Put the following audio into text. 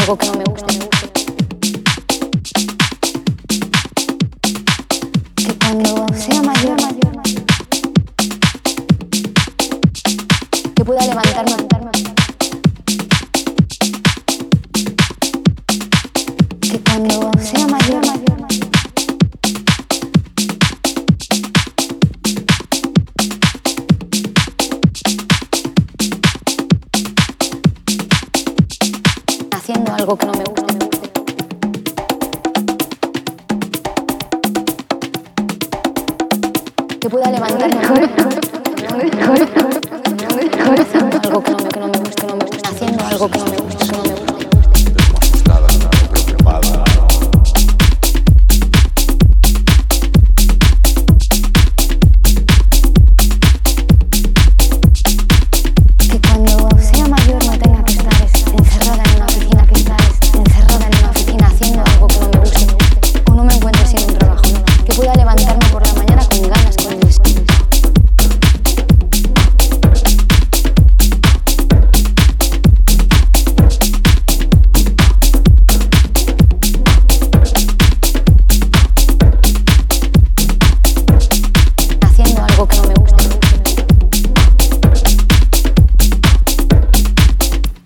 algo que no me guste. Que cuando sea mayor, que pueda levantarme. Que cuando sea mayor, haciendo algo que no me guste. Que pueda levantarme. Algo que no me guste, haciendo algo que no me guste.